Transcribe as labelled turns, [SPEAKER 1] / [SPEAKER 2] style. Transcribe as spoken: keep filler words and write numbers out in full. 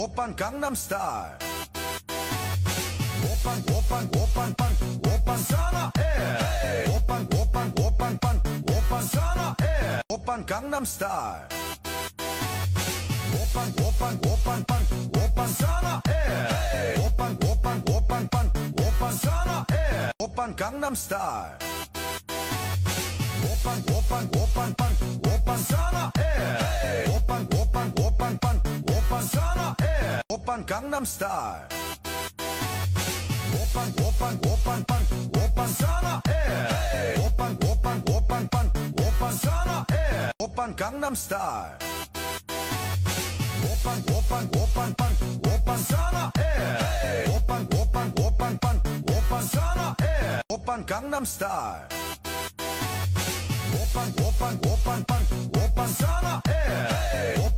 [SPEAKER 1] Oppan Gangnam Style. Oppan, Oppan, Oppan, Pan, Oppan Sana Air. Oppan, Oppan, Oppan, Pan, Oppan Sana Air. Oppan Gangnam Style. Oppan, Oppan, Oppan, Pan, Oppan Sana Air. Oppan, Oppan, Oppan, Pan, Oppan Sana Air. Oppan Gangnam Style. Oppan, Oppan, Oppan, Pan, Oppan Sana Air. Oppan, Oppan, Oppan, Pan, Oppan Sana Air. Oppan Gangnam Style. Oppan, Oppan, Oppan, Pan, Oppan Sana Air. Oppan, Oppan, Oppan, Pan, Oppan Sana Air. Oppan Gangnam Style. Oppan, Oppan, Oppan, Pan, Oppan Sana Air. Oppan, Oppan, Oppan, Pan, Oppan Sana Air. Oppan Gangnam Style. Oppan, Oppan, Oppan, Pan, Oppan Sana Air.